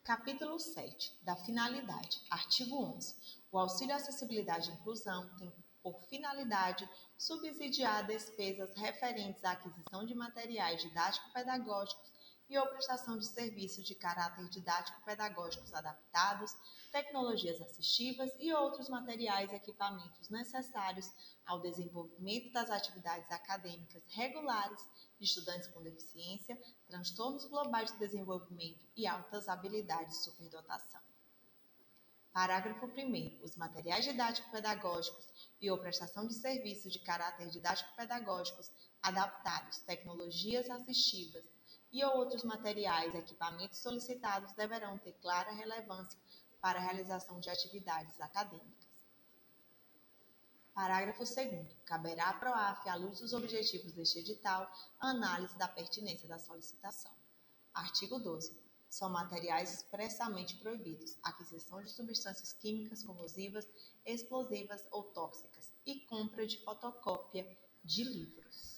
Capítulo 7. Da finalidade. Artigo 11. O auxílio à acessibilidade e inclusão tem por finalidade subsidiar despesas referentes à aquisição de materiais didático-pedagógicos e ou prestação de serviços de caráter didático-pedagógicos adaptados, tecnologias assistivas e outros materiais e equipamentos necessários ao desenvolvimento das atividades acadêmicas regulares de estudantes com deficiência, transtornos globais de desenvolvimento e altas habilidades de superdotação. Parágrafo 1º. Os materiais didático-pedagógicos e ou prestação de serviços de caráter didático-pedagógicos adaptados, tecnologias assistivas e ou outros materiais e equipamentos solicitados deverão ter clara relevância para a realização de atividades acadêmicas. Parágrafo 2º. Caberá à PROAF, à luz dos objetivos deste edital, a análise da pertinência da solicitação. Artigo 12. São materiais expressamente proibidos a aquisição de substâncias químicas corrosivas, explosivas ou tóxicas e compra de fotocópia de livros.